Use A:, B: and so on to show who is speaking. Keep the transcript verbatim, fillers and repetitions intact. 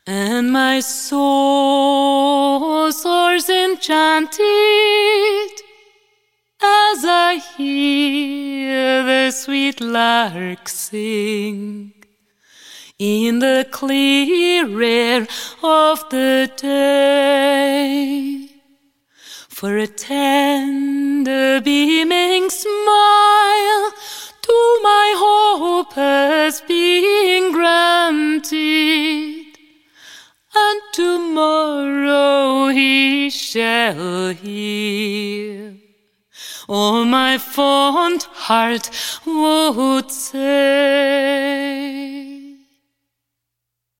A: And my soul soars enchanted as I hear the sweet lark sing in the clear air of the day. For a tender beaming smile to my hope has been granted, and tomorrow he shall hear all my fond heart would say.